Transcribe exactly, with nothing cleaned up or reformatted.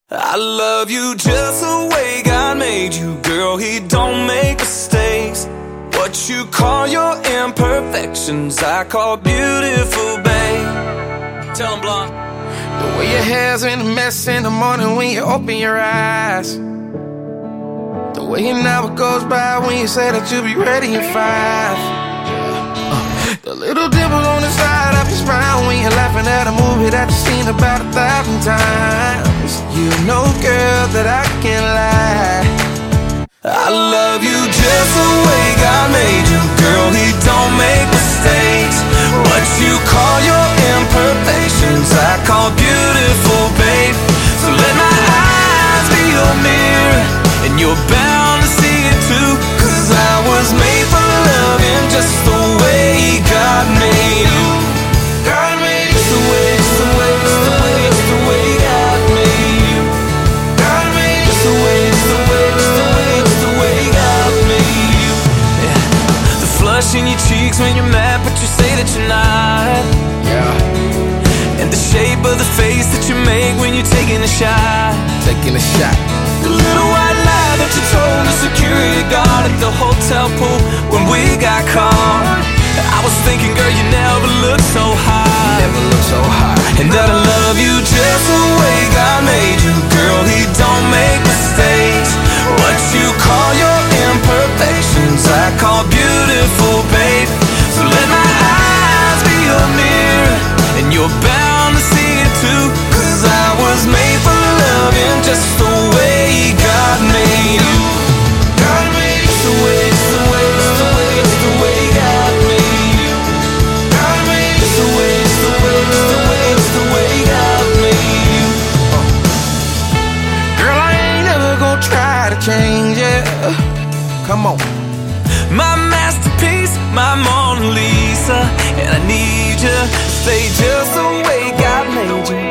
I love you just the way God made you, girl. He don't make mistakes. What you call your imperfections, I call beautiful, babe. Tell him, Blonde. The way your hair's in a mess in the morning when you open your eyes. The way an hour goes by when you say that you'll be ready in five. uh, The little dimple on the side of your smile when you're laughing at a movie that you've seen about a thousand times. You know, girl, that I can't lie. I love you just the way God made you, girl. He don't make mistakes. What you call your imperfections, I call beautiful, babe. So let my eyes be your mirror, and you're bound to see it too. Cause I was made for loving just the way God made you. God made you. Just the way, just the way, just the way, just the way God made you. God made you. Just the way, just the way, just the way, just the way God made you. Yeah. The flush in your cheeks when you're mad, but you say that you're not. Yeah. And the shape of the face that you make when you're taking a shot. Taking a shot. The little white lie that you told the security guard at the hotel pool when we got caught. I was thinking, girl, you never looked so hot. Never looked so hot. And that I love you just the way God made you, girl. He don't make mistakes. What you call your imperfections, I call beautiful, babe. So let my eyes be your mirror, and you're bound to see it too. Cause I was made for loving just the way God made you. God made you. Just the way, just the way, just the way, just the way God made you. God made you. Just the way, just the way, just the way, just the way God made you. Girl, I ain't never gonna try to change it. Come on. My masterpiece, my Mona Lisa, and I need you to stay just the way God made you.